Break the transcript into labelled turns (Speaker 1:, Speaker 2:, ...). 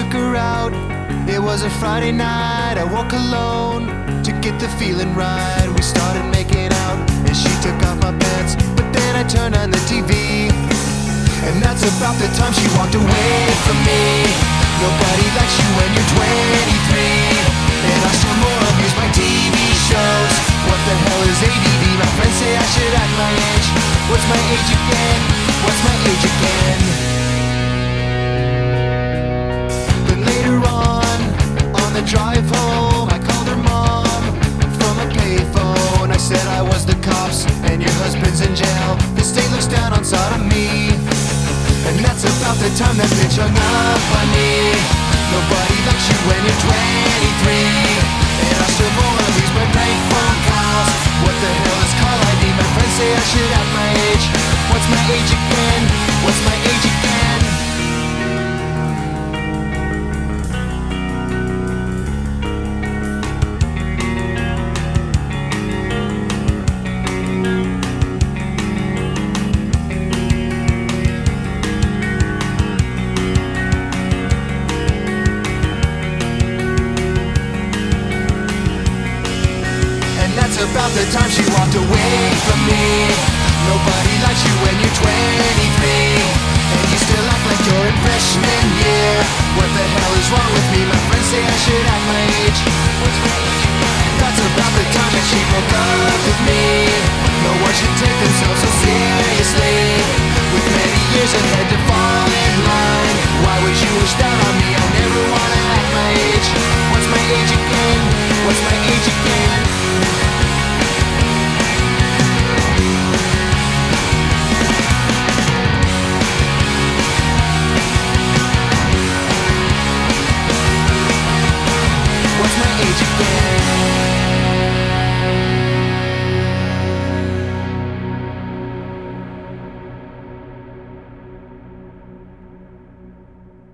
Speaker 1: took her out. It was a Friday night, I woke alone to get the feeling right. We started making out and she took off my pants, but then I turned on the TV, and that's about the time she walked away from me. Nobody likes you when you're 23, and I still more abuse my TV shows. What the hell is ADD? My friends say I should act my age. What's my age again? What's my age again? But later on the drive home, I called her mom from a payphone. I said I was the cops and your husband's in jail. The state looks down on sodomy, and that's about the time that bitch hung up on me. Nobody likes you when you're 23, and I still more abuse my prank phone calls. What the hell is call ID? My friends say I should have my age. What's my age again? What's my age again? That's about the time she walked away from me. Nobody likes you when you're 23, and you still act like you're in freshman year. What the hell is wrong with me? My friends say I should